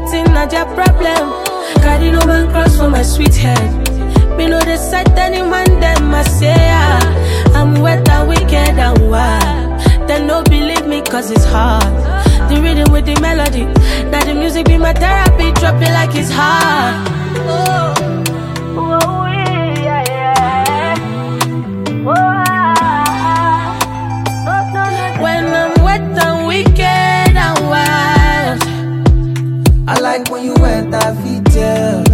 wetin na their problem. Carry no man cross for my sweet head. Me know they set any man them I say I'm wet and wicked and wild. They no believe me cause it's hard. The rhythm with the melody. Now the music be my therapy. Drop it like it's hard. Oh, oh yeah, yeah. Oh, when I'm wet and wicked and wild. I like when you wet that video.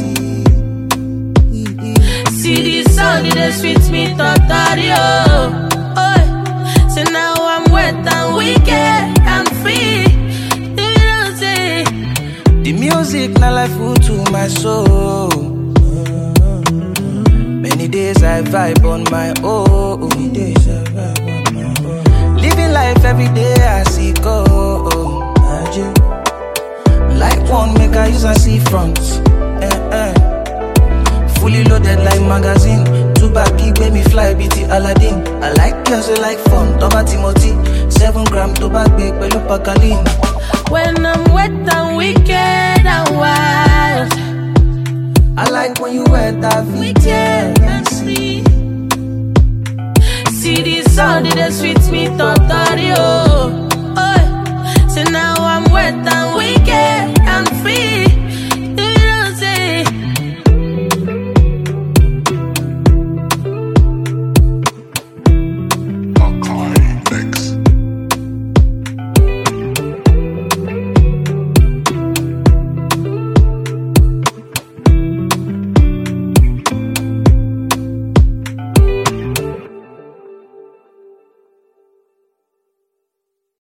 See this song, it sweet me totally. Oh, so now I'm wet and wicked and free. You don't say the music now like food to my soul. Many days I vibe on my own. Living life every day I see go. Like one make I use and see front. Fully loaded like magazine. Two backy make me fly BT Aladdin. I like girls who like fun. Toba Timothy 7 gram to back big pelu pakalin. When I'm wet and wicked and wild. I like when you wear that wicked and free. See this sound, it sweet me totally. Oh,